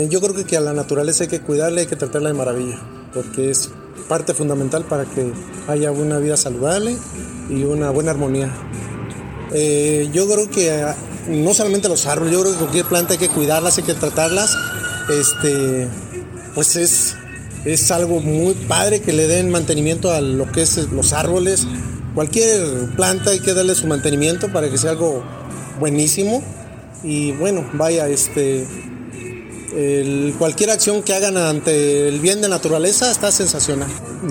Yo creo que a la naturaleza hay que cuidarla, hay que tratarla de maravilla, porque es parte fundamental para que haya una vida saludable y una buena armonía. Yo creo que no solamente los árboles, yo creo que cualquier planta hay que cuidarlas, hay que tratarlas. Pues es algo muy padre que le den mantenimiento a lo que es los árboles. Cualquier planta hay que darle su mantenimiento para que sea algo buenísimo. Y bueno, vaya, cualquier acción que hagan ante el bien de naturaleza está sensacional.